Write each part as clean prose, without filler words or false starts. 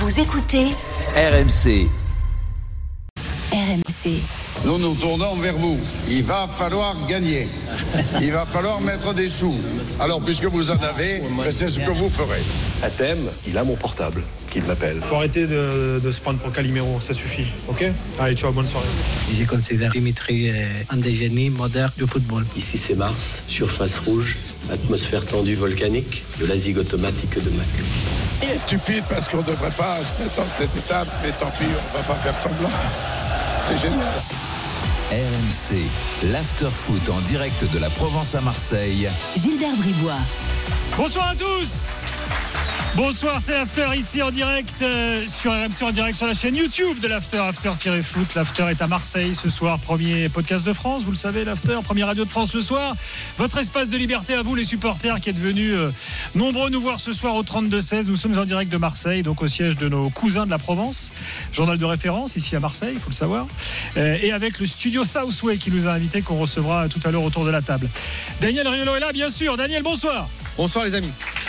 Vous écoutez RMC. RMC. Nous nous tournons vers vous. Il va falloir gagner. Il va falloir mettre des sous. Alors, puisque vous en avez, c'est ce que vous ferez. À Thème, il a mon portable, qu'il m'appelle. Faut arrêter de se prendre pour Calimero, ça suffit, ok ? Allez, ciao, bonne soirée. Je considère Dimitri un des génies modernes du football. Ici c'est Mars, surface rouge, atmosphère tendue volcanique, de la zig automatique de Mac. C'est stupide parce qu'on ne devrait pas se mettre dans cette étape, mais tant pis, on ne va pas faire semblant. C'est génial. RMC, l'after-foot en direct de la Provence à Marseille. Gilbert Bribois. Bonsoir à tous. Bonsoir, c'est l'After ici en direct sur RMC, en direct sur la chaîne YouTube de l'After, After-Foot. L'After est à Marseille ce soir, premier podcast de France, vous le savez, l'After, première radio de France le soir. Votre espace de liberté à vous les supporters qui êtes venus nombreux nous voir ce soir au 32-16. Nous sommes en direct de Marseille, donc au siège de nos cousins de la Provence, journal de référence ici à Marseille, il faut le savoir, et avec le studio Southway qui nous a invités, qu'on recevra tout à l'heure autour de la table. Daniel Riolo est là, bien sûr. Daniel, bonsoir. Bonsoir les amis.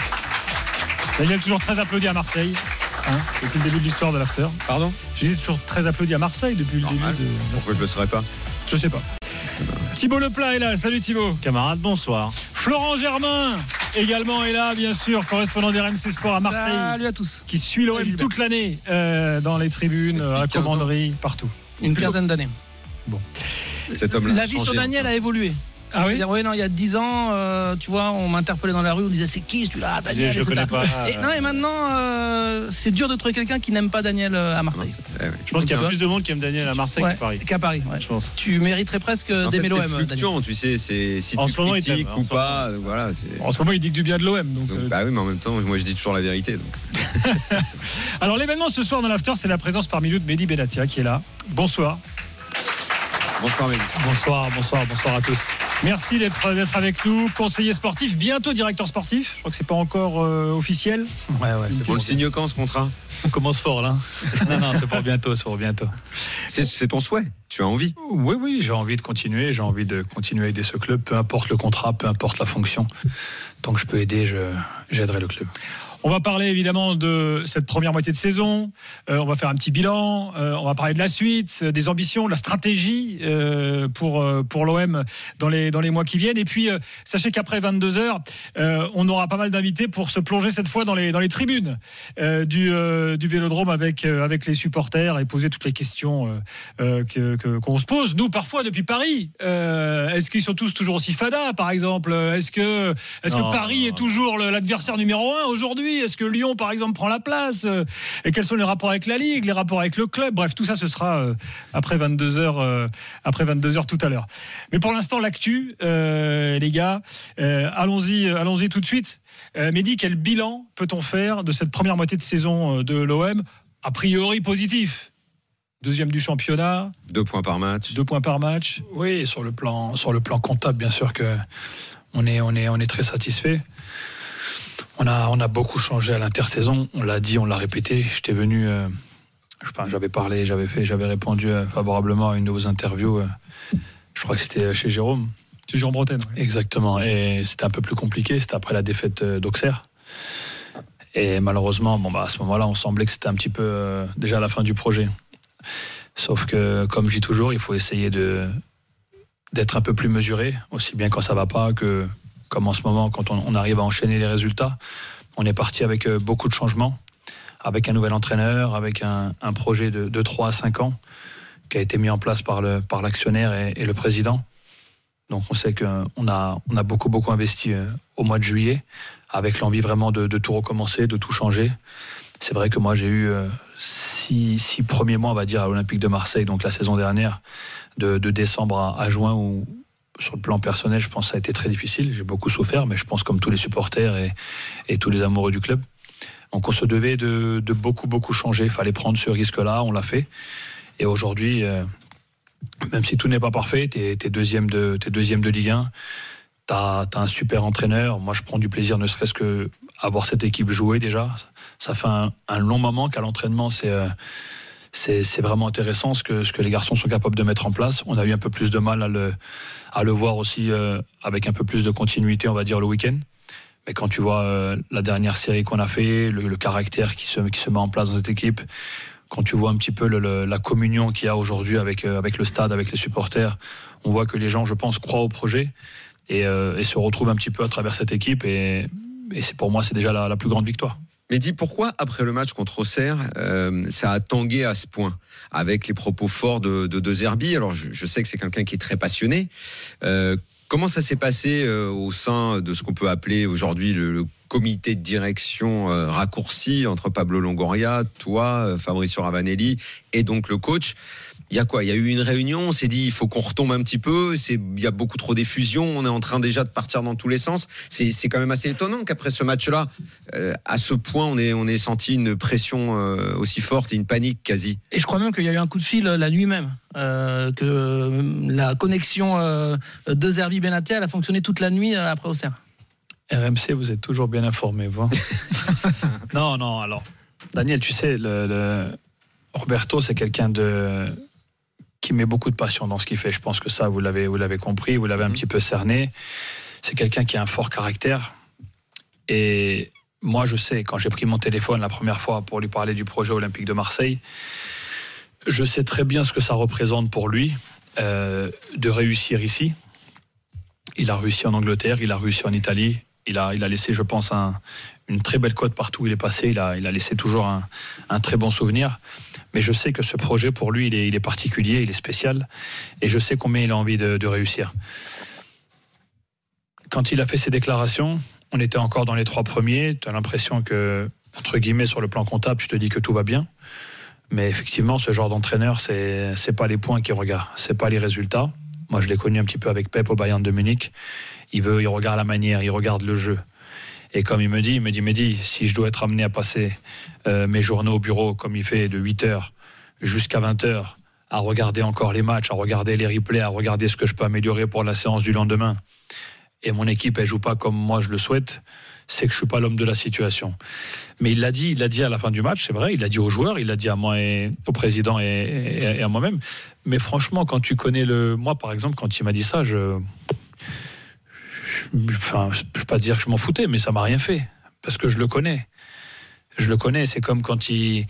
Daniel, toujours très applaudi à Marseille, depuis le début de l'histoire de l'After. Pardon ? J'ai toujours très applaudi à Marseille depuis le début de... Pourquoi je le saurais pas ? Je sais pas. Thibaut Leplat est là, salut Thibaut. Camarade, bonsoir. Florent Germain également est là, bien sûr, correspondant d'RMC Sport à Marseille. Salut à tous. Qui suit l'OM toute l'année, dans les tribunes, à la commanderie, partout. Une quinzaine d'années. Bon. Cet homme-là. La vie sur Daniel a évolué. Ah oui ? Oui, non, il y a 10 ans, tu vois, on m'interpellait dans la rue, on disait c'est qui celui-là, Daniel, je le connais pas. Et maintenant, c'est dur de trouver quelqu'un qui n'aime pas Daniel à Marseille. Je pense qu'il y a plus de monde qui aime Daniel à Marseille qu'à Paris. Ouais. Je pense. Tu mériterais presque d'aimer l'OM. C'est fluctuant, tu sais, c'est si en tu ce moment, critiques ou pas. Voilà, en ce moment, il dit que du bien de l'OM. Donc, bah oui, mais en même temps, moi je dis toujours la vérité. Donc. Alors l'événement ce soir dans l'After, c'est la présence parmi nous de Mehdi Benatia qui est là. Bonsoir. Bonsoir Mehdi. Bonsoir à tous. Merci d'être avec nous, conseiller sportif, bientôt directeur sportif. Je crois que c'est pas encore officiel. Ouais, on le signe quand ce contrat ? On commence fort là. Non, c'est pour bientôt. C'est ton souhait. Tu as envie ? Oui, j'ai envie de continuer. J'ai envie de continuer à aider ce club, peu importe le contrat, peu importe la fonction. Tant que je peux aider, j'aiderai le club. On va parler évidemment de cette première moitié de saison, on va faire un petit bilan, on va parler de la suite, des ambitions, de la stratégie pour l'OM dans les mois qui viennent. Et puis sachez qu'après 22h, on aura pas mal d'invités pour se plonger cette fois dans les tribunes du Vélodrome avec les supporters et poser toutes les questions qu'on se pose. Nous parfois depuis Paris, est-ce qu'ils sont tous toujours aussi fada par exemple ? Est-ce que Paris est toujours l'adversaire numéro 1 aujourd'hui ? Est-ce que Lyon, par exemple, prend la place ? Et quels sont les rapports avec la Ligue, les rapports avec le club ? Bref, tout ça, ce sera après 22h tout à l'heure. Mais pour l'instant, l'actu, les gars, allons-y tout de suite. Mehdi, quel bilan peut-on faire de cette première moitié de saison de l'OM ? A priori positif. Deuxième du championnat. 2 points par match. Oui, sur le plan comptable, bien sûr que on est très satisfait. On a beaucoup changé à l'intersaison, on l'a dit, on l'a répété. J'étais venu, j'avais répondu favorablement à une de vos interviews. Je crois que c'était chez Jérôme. Chez Jérôme Bretagne. Ouais. Exactement. Et c'était un peu plus compliqué. C'était après la défaite d'Auxerre. Et malheureusement, à ce moment-là, on semblait que c'était un petit peu déjà la fin du projet. Sauf que, comme je dis toujours, il faut essayer d'être un peu plus mesuré, aussi bien quand ça va pas que comme en ce moment, quand on arrive à enchaîner les résultats. On est parti avec beaucoup de changements, avec un nouvel entraîneur, avec un projet de 3 à 5 ans qui a été mis en place par l'actionnaire et le président. Donc on sait qu'on a beaucoup investi au mois de juillet, avec l'envie vraiment de tout recommencer, de tout changer. C'est vrai que moi j'ai eu 6 premiers mois, on va dire, à l'Olympique de Marseille, donc la saison dernière, de décembre à juin, où sur le plan personnel, je pense que ça a été très difficile. J'ai beaucoup souffert, mais je pense comme tous les supporters et tous les amoureux du club. Donc on se devait de beaucoup changer. Il fallait prendre ce risque-là, on l'a fait. Et aujourd'hui, même si tout n'est pas parfait, t'es deuxième de Ligue 1, t'as un super entraîneur. Moi, je prends du plaisir, ne serait-ce que avoir cette équipe jouer déjà. Ça fait un long moment qu'à l'entraînement, c'est vraiment intéressant ce que les garçons sont capables de mettre en place. On a eu un peu plus de mal à le voir aussi avec un peu plus de continuité, on va dire, le week-end. Mais quand tu vois la dernière série qu'on a fait, le caractère qui se met en place dans cette équipe, quand tu vois un petit peu la communion qu'il y a aujourd'hui avec le stade, avec les supporters, on voit que les gens, je pense, croient au projet et se retrouvent un petit peu à travers cette équipe. Et pour moi, c'est déjà la plus grande victoire. Mais dis, pourquoi après le match contre Auxerre, ça a tangué à ce point avec les propos forts de Zerbi? Alors je sais que c'est quelqu'un qui est très passionné. Comment ça s'est passé au sein de ce qu'on peut appeler aujourd'hui le comité de direction raccourci entre Pablo Longoria, toi, Fabrizio Ravanelli et donc le coach? Il y a quoi? Il y a eu une réunion, on s'est dit il faut qu'on retombe un petit peu, il y a beaucoup trop d'effusions, on est en train déjà de partir dans tous les sens. C'est quand même assez étonnant qu'après ce match-là, à ce point, on ait senti une pression aussi forte et une panique quasi. Et je crois même qu'il y a eu un coup de fil la nuit même, que la connexion de Zerbi Benatia, elle a fonctionné toute la nuit après Auxerre. RMC, vous êtes toujours bien informé, vous. Non, alors, Daniel, tu sais, Roberto, c'est quelqu'un qui met beaucoup de passion dans ce qu'il fait. Je pense que ça, vous l'avez compris, vous l'avez un petit peu cerné. C'est quelqu'un qui a un fort caractère. Et moi, je sais, quand j'ai pris mon téléphone la première fois pour lui parler du projet olympique de Marseille, je sais très bien ce que ça représente pour lui de réussir ici. Il a réussi en Angleterre, il a réussi en Italie. Il a laissé, je pense, une très belle cote partout où il est passé. Il a laissé toujours un très bon souvenir. Mais je sais que ce projet, pour lui, il est particulier, il est spécial. Et je sais combien il a envie de réussir. Quand il a fait ses déclarations, on était encore dans les 3 premiers. Tu as l'impression que, entre guillemets, sur le plan comptable, je te dis que tout va bien. Mais effectivement, ce genre d'entraîneur, c'est pas les points qu'il regarde. C'est pas les résultats. Moi, je l'ai connu un petit peu avec Pep au Bayern de Munich. Il regarde la manière, il regarde le jeu. Et comme il me dit, Mehdi, si je dois être amené à passer mes journées au bureau, comme il fait de 8h jusqu'à 20h, à regarder encore les matchs, à regarder les replays, à regarder ce que je peux améliorer pour la séance du lendemain, et mon équipe, elle joue pas comme moi je le souhaite, c'est que je suis pas l'homme de la situation. Mais il l'a dit à la fin du match, c'est vrai, il l'a dit aux joueurs, il l'a dit à moi et au président et à moi-même. Mais franchement, quand tu connais moi par exemple, quand il m'a dit ça, je peux pas dire que je m'en foutais, mais ça m'a rien fait parce que je le connais. C'est comme quand il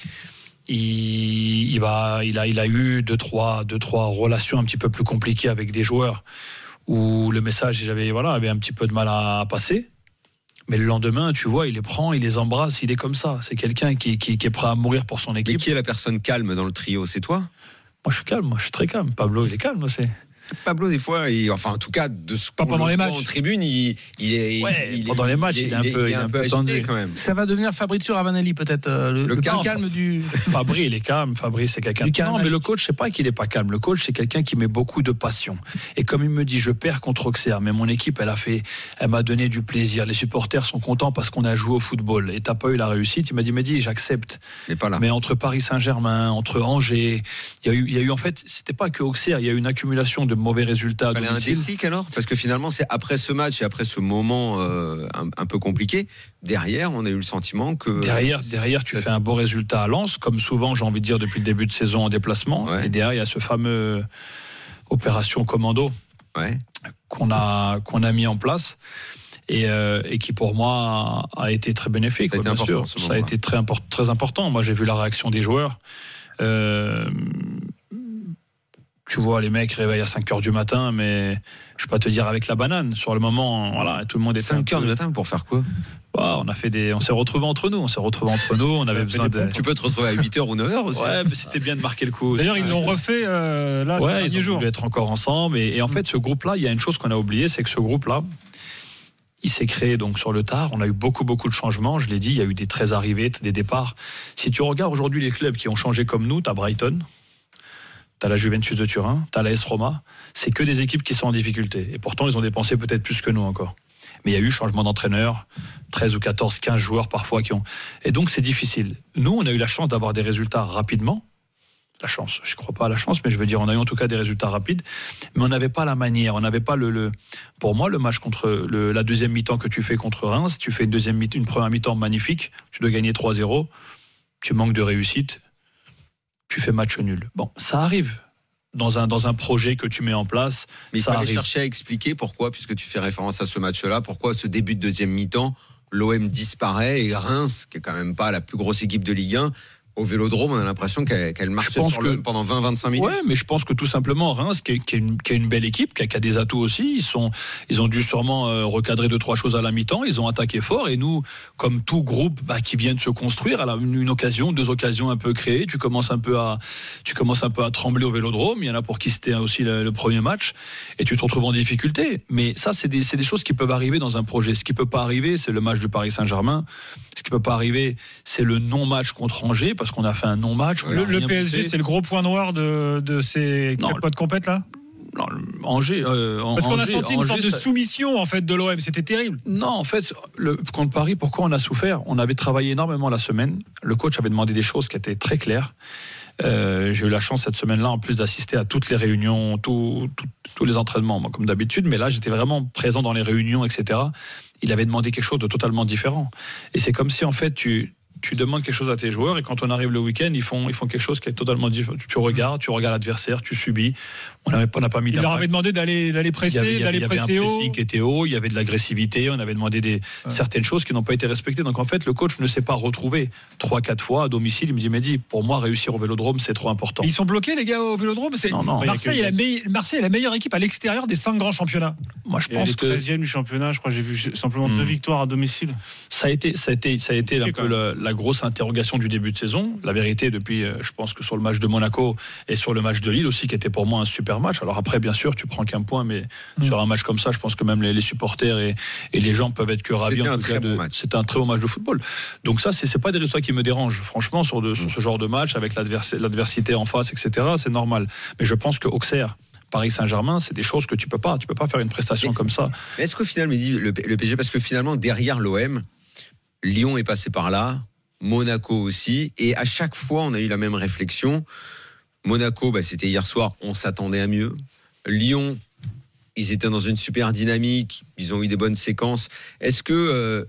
a eu deux trois relations un petit peu plus compliquées avec des joueurs où le message avait un petit peu de mal à passer. Mais le lendemain, tu vois, il les prend, il les embrasse, il est comme ça. C'est quelqu'un qui est prêt à mourir pour son équipe. Mais qui est la personne calme dans le trio? C'est toi? Moi, je suis calme, je suis très calme. Pablo, il est calme aussi. Pablo, des fois, en tout cas, de ce pas pendant les matchs. En tribune, pendant les matchs, il est un peu agité quand même. Ça va devenir Fabrizio Ravanelli, peut-être, le calme du. Fabri, il est calme. Fabri, c'est quelqu'un. Non, mais le coach, c'est pas qu'il est pas calme. Le coach, c'est quelqu'un qui met beaucoup de passion. Et comme il me dit, je perds contre Auxerre, mais mon équipe, elle m'a donné du plaisir. Les supporters sont contents parce qu'on a joué au football. Et t'as pas eu la réussite. Il m'a dit, j'accepte. Mais pas là. Mais entre Paris Saint-Germain, entre Angers, il y a eu en fait, c'était pas que Auxerre. Il y a eu une accumulation de mauvais résultats. Il fallait un déclic alors, parce que finalement c'est après ce match et après ce moment un peu compliqué, derrière on a eu le sentiment que derrière tu fais un beau résultat à Lens, comme souvent j'ai envie de dire depuis le début de saison en déplacement, et derrière il y a ce fameux opération commando qu'on a mis en place et qui pour moi a été très bénéfique. Ça a été bien sûr, ça a été très important. Moi j'ai vu la réaction des joueurs. Tu vois, les mecs réveillent à 5h du matin, mais je vais pas te dire avec la banane. Sur le moment, voilà, tout le monde est 5h du matin pour faire quoi? On s'est retrouvés entre nous. On avait besoin de. Tu peux te retrouver à 8h ou 9h aussi. Ouais, mais c'était bien de marquer le coup. D'ailleurs, ils l'ont refait là, ces derniers jours. Ils ont voulu être encore ensemble. Et en fait, ce groupe-là, il y a une chose qu'on a oubliée, c'est que ce groupe-là, il s'est créé donc sur le tard. On a eu beaucoup de changements. Je l'ai dit, il y a eu des très arrivées, des départs. Si tu regardes aujourd'hui les clubs qui ont changé comme nous, t'as Brighton. T'as la Juventus de Turin, t'as la AS Roma, c'est que des équipes qui sont en difficulté. Et pourtant, ils ont dépensé peut-être plus que nous encore. Mais il y a eu changement d'entraîneur, 13 ou 14, 15 joueurs parfois qui ont... Et donc, c'est difficile. Nous, on a eu la chance d'avoir des résultats rapidement. La chance, je ne crois pas à la chance, mais je veux dire, on a eu en tout cas des résultats rapides. Mais on n'avait pas la manière, on n'avait pas Pour moi, le match contre la deuxième mi-temps que tu fais contre Reims, tu fais une première mi-temps magnifique, tu dois gagner 3-0, tu manques de réussite, tu fais match nul. Bon, ça arrive dans un projet que tu mets en place. Mais il ça fallait arrive. chercher à expliquer pourquoi, puisque tu fais référence à ce match-là, pourquoi ce début de deuxième mi-temps, l'OM disparaît et Reims, qui est quand même pas la plus grosse équipe de Ligue 1, au Vélodrome, on a l'impression qu'elle marchait sur l'OM pendant 20-25 minutes. Ouais, mais je pense que tout simplement Reims, qui est une belle équipe, qui a des atouts aussi, ils ont dû sûrement recadrer 2-3 choses à la mi-temps, ils ont attaqué fort, et nous, comme tout groupe qui vient de se construire, à une occasion, 2 occasions un peu créées, tu commences un peu à trembler au Vélodrome. Il y en a pour qui c'était aussi le premier match, et tu te retrouves en difficulté. Mais ça, c'est des choses qui peuvent arriver dans un projet. Ce qui peut pas arriver, c'est le match du Paris Saint-Germain. Ce qui peut pas arriver, c'est le non-match contre Angers, parce qu'on a fait un non-match. Le PSG, c'est le gros point noir de ces 4 mois de compète là. Non, Angers. Parce qu'on a senti une sorte de soumission en fait de l'OM, c'était terrible. Non, en fait, contre Paris, pourquoi on a souffert ? On avait travaillé énormément la semaine. Le coach avait demandé des choses qui étaient très claires. J'ai eu la chance cette semaine-là, en plus d'assister à toutes les réunions, tous les entraînements, moi, comme d'habitude. Mais là, j'étais vraiment présent dans les réunions, etc. Il avait demandé quelque chose de totalement différent. Et c'est comme si, en fait, tu demandes quelque chose à tes joueurs, et quand on arrive le week-end, ils font quelque chose qui est totalement différent. Tu regardes l'adversaire, tu subis. On n'a pas mis. Il leur avait demandé d'aller presser, d'aller presser haut. Il y avait un pressing qui était haut, il y avait de l'agressivité, on avait demandé certaines choses qui n'ont pas été respectées. Donc en fait, le coach ne s'est pas retrouvé 3-4 fois à domicile. Il me dit, Mehdi, pour moi, réussir au Vélodrome, c'est trop important. Ils sont bloqués, les gars, au Vélodrome. Non. Marseille est la meilleure équipe à l'extérieur des 5 grands championnats. Moi, je pense que 13e du championnat, je crois que j'ai vu simplement 2 victoires à domicile. Ça a été un peu la grosse interrogation du début de saison. La vérité, depuis, je pense que sur le match de Monaco et sur le match de Lille aussi, qui était pour moi un super match. Alors après, bien sûr, tu prends qu'un point, mais sur un match comme ça, je pense que même les supporters et les gens peuvent être que ravis. C'était un très bon match de football. Donc ça, c'est pas des résultats qui me dérangent. Franchement, sur ce genre de match, avec l'adversité en face, etc., c'est normal. Mais je pense que Auxerre, Paris Saint-Germain, c'est des choses que tu peux pas faire une prestation comme ça. Mais est-ce qu'au final, le PSG, parce que finalement, derrière l'OM, Lyon est passé par là, Monaco aussi, et à chaque fois, on a eu la même réflexion. Monaco, c'était hier soir, on s'attendait à mieux. Lyon, ils étaient dans une super dynamique, ils ont eu des bonnes séquences. Est-ce que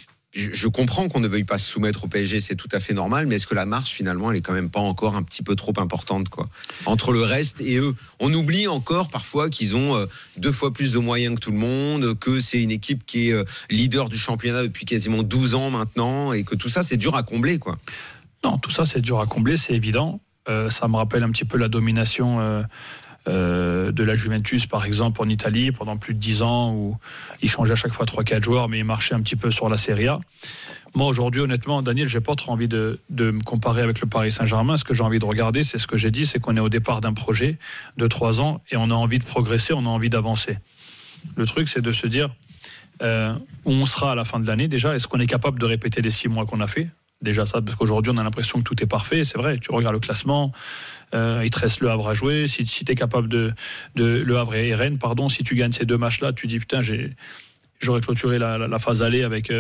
je comprends qu'on ne veuille pas se soumettre au PSG, c'est tout à fait normal, mais est-ce que la marche finalement elle est quand même pas encore un petit peu trop importante, quoi, entre le reste et eux? On oublie encore parfois qu'ils ont 2 fois plus de moyens que tout le monde, que c'est une équipe qui est leader du championnat depuis quasiment 12 ans maintenant, et que tout ça c'est dur à combler, quoi. Non, tout ça c'est dur à combler, c'est évident. Ça me rappelle un petit peu la domination de la Juventus, par exemple, en Italie, pendant plus de 10 ans, où ils changeaient à chaque fois 3-4 joueurs, mais ils marchaient un petit peu sur la Serie A. Moi, aujourd'hui, honnêtement, Daniel, j'ai pas trop envie de me comparer avec le Paris Saint-Germain. Ce que j'ai envie de regarder, c'est ce que j'ai dit, c'est qu'on est au départ d'un projet de 3 ans, et on a envie de progresser, on a envie d'avancer. Le truc, c'est de se dire où on sera à la fin de l'année. Déjà, est-ce qu'on est capable de répéter les 6 mois qu'on a fait? Déjà ça, parce qu'aujourd'hui on a l'impression que tout est parfait, c'est vrai, tu regardes le classement, il te reste Le Havre à jouer, si tu es capable de Le Havre et Rennes, si tu gagnes ces 2 matchs-là, tu dis putain, j'aurais clôturé la phase aller avec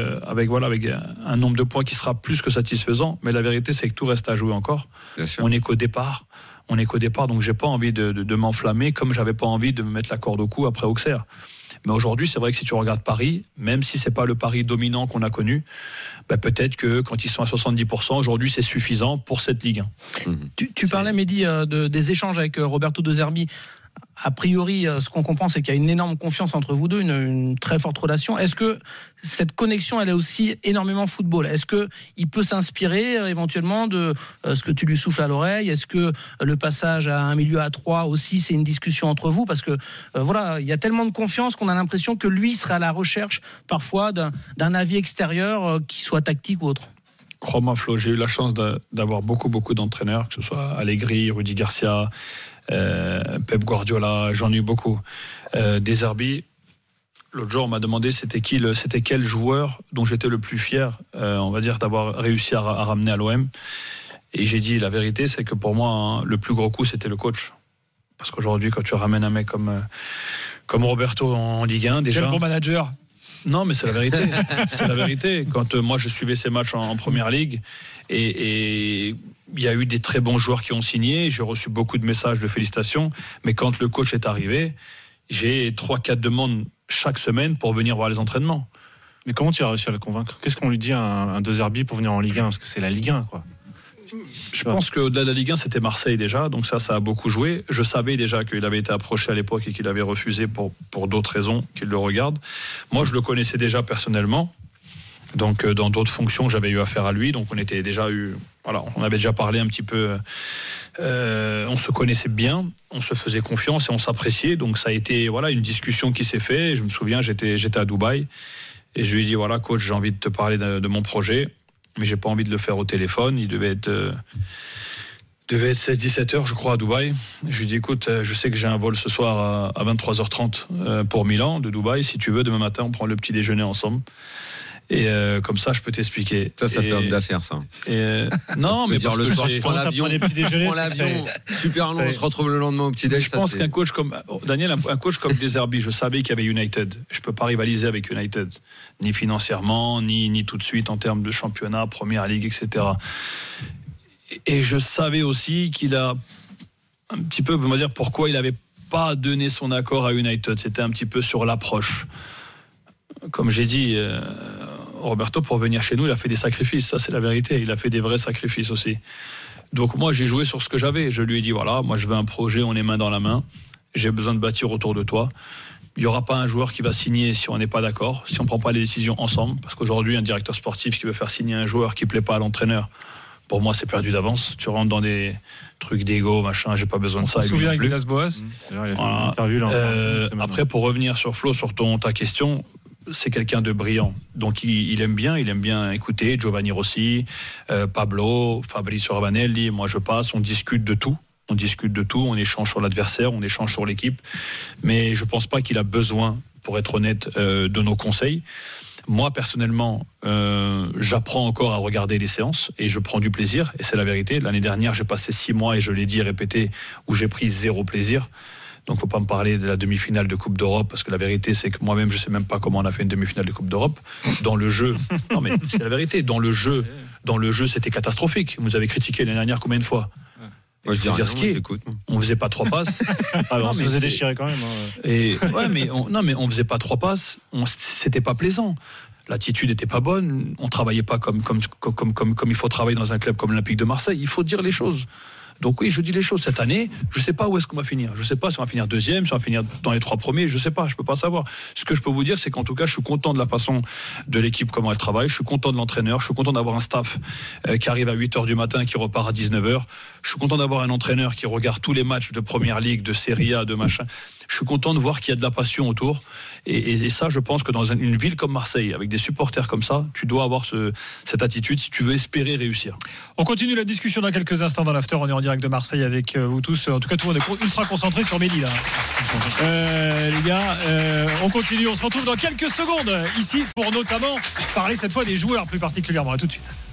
un nombre de points qui sera plus que satisfaisant, mais la vérité c'est que tout reste à jouer encore. On n'est qu'au départ, donc j'ai pas envie de m'enflammer, comme j'avais pas envie de me mettre la corde au cou après Auxerre. Mais aujourd'hui, c'est vrai que si tu regardes Paris, même si c'est pas le Paris dominant qu'on a connu, peut-être que quand ils sont à 70%, aujourd'hui, c'est suffisant pour cette Ligue 1. Tu parlais, Mehdi, des échanges avec Roberto De Zerbi. A priori, ce qu'on comprend, c'est qu'il y a une énorme confiance entre vous deux, une très forte relation. Est-ce que cette connexion, elle est aussi énormément football? Est-ce qu'il peut s'inspirer éventuellement de ce que tu lui souffles à l'oreille? Est-ce que le passage à un milieu à 3 aussi, c'est une discussion entre vous? Parce que il y a tellement de confiance qu'on a l'impression que lui serait à la recherche parfois d'un avis extérieur qui soit tactique ou autre. Crois-moi, Flo, j'ai eu la chance d'avoir beaucoup d'entraîneurs, que ce soit Allegri, Rudy Garcia, Pep Guardiola, j'en ai eu beaucoup. De Zerbi, l'autre jour on m'a demandé c'était quel joueur dont j'étais le plus fier, on va dire, d'avoir réussi à ramener à l'OM, et j'ai dit la vérité, c'est que pour moi le plus gros coup c'était le coach, parce qu'aujourd'hui quand tu ramènes un mec comme Roberto en Ligue 1, déjà, quel bon manager. Non, mais c'est la vérité. C'est la vérité. Quand moi je suivais ces matchs en Première Ligue, et il y a eu des très bons joueurs qui ont signé, j'ai reçu beaucoup de messages de félicitations, mais quand le coach est arrivé, j'ai 3-4 demandes chaque semaine pour venir voir les entraînements. Mais comment tu as réussi à le convaincre? Qu'est-ce qu'on lui dit à un De Zerbi pour venir en Ligue 1? Parce que c'est la Ligue 1, quoi. Je pense qu'au-delà de la Ligue 1, c'était Marseille déjà, donc ça a beaucoup joué. Je savais déjà qu'il avait été approché à l'époque et qu'il avait refusé pour d'autres raisons, qu'il le regarde. Moi, je le connaissais déjà personnellement, donc dans d'autres fonctions, j'avais eu affaire à lui, donc on avait déjà parlé un petit peu. On se connaissait bien, on se faisait confiance et on s'appréciait, donc ça a été une discussion qui s'est faite. Et je me souviens, j'étais à Dubaï et je lui ai dit voilà coach, j'ai envie de te parler de mon projet, mais j'ai pas envie de le faire au téléphone. Il devait être 16-17 heures je crois à Dubaï. Je lui ai dit écoute, je sais que j'ai un vol ce soir à 23h30 pour Milan de Dubaï, si tu veux demain matin on prend le petit déjeuner ensemble. Et comme ça, je peux t'expliquer. Ça fait homme d'affaires, ça. Non, mais dire le soir, je prends l'avion, super long, on se retrouve le lendemain au petit déj. Je pense qu'un coach comme Daniel, un coach comme De Zerbi, je savais qu'il y avait United. Je peux pas rivaliser avec United, ni financièrement, ni tout de suite en termes de championnat, Première Ligue, etc. Et je savais aussi qu'il a un petit peu, on va dire, pourquoi il n'avait pas donné son accord à United. C'était un petit peu sur l'approche. Comme j'ai dit, Roberto, pour venir chez nous, il a fait des sacrifices, ça c'est la vérité, il a fait des vrais sacrifices aussi. Donc moi j'ai joué sur ce que j'avais, je lui ai dit voilà, moi je veux un projet, on est main dans la main, j'ai besoin de bâtir autour de toi. Il n'y aura pas un joueur qui va signer si on n'est pas d'accord, si on ne prend pas les décisions ensemble, parce qu'aujourd'hui un directeur sportif qui veut faire signer un joueur qui ne plaît pas à l'entraîneur, pour moi c'est perdu d'avance, tu rentres dans des trucs d'ego, machin, j'ai pas besoin de ça. On se souvient avec Villas Boas. Après pour revenir sur Flo, sur ta question, c'est quelqu'un de brillant, donc il aime bien écouter Giovanni Rossi, Pablo, Fabrizio Ravanelli. Moi je passe, on discute de tout, on échange sur l'adversaire, on échange sur l'équipe, mais je pense pas qu'il a besoin, pour être honnête, de nos conseils. Moi personnellement, j'apprends encore à regarder les séances et je prends du plaisir, et c'est la vérité. L'année dernière j'ai passé 6 mois, et je l'ai dit et répété, où j'ai pris 0 plaisir. Donc faut pas me parler de la demi-finale de Coupe d'Europe, parce que la vérité c'est que moi-même je sais même pas comment on a fait une demi-finale de Coupe d'Europe. Dans le jeu, non mais c'est la vérité, dans le jeu c'était catastrophique. Vous avez critiqué l'année dernière combien de fois? Moi je dis rien, on faisait pas 3 passes. Alors on se faisait déchirer quand même. Et mais on faisait pas 3 passes, c'était pas plaisant. L'attitude était pas bonne, on travaillait pas comme il faut travailler dans un club comme l'Olympique de Marseille. Il faut dire les choses. Donc oui, je dis les choses. Cette année, je ne sais pas où est-ce qu'on va finir. Je ne sais pas si on va finir deuxième, si on va finir dans les 3 premiers. Je ne sais pas, je ne peux pas savoir. Ce que je peux vous dire, c'est qu'en tout cas, je suis content de la façon de l'équipe, comment elle travaille. Je suis content de l'entraîneur. Je suis content d'avoir un staff qui arrive à 8h du matin, qui repart à 19h. Je suis content d'avoir un entraîneur qui regarde tous les matchs de Première Ligue, de Serie A, de machin. Je suis content de voir qu'il y a de la passion autour. Et ça, je pense que dans une ville comme Marseille, avec des supporters comme ça, tu dois avoir cette attitude si tu veux espérer réussir. On continue la discussion dans quelques instants dans l'after. On est en direct de Marseille avec vous tous. En tout cas, tout le monde est ultra concentré sur Mehdi là. Les gars, on continue. On se retrouve dans quelques secondes ici pour notamment parler cette fois des joueurs plus particulièrement. À tout de suite.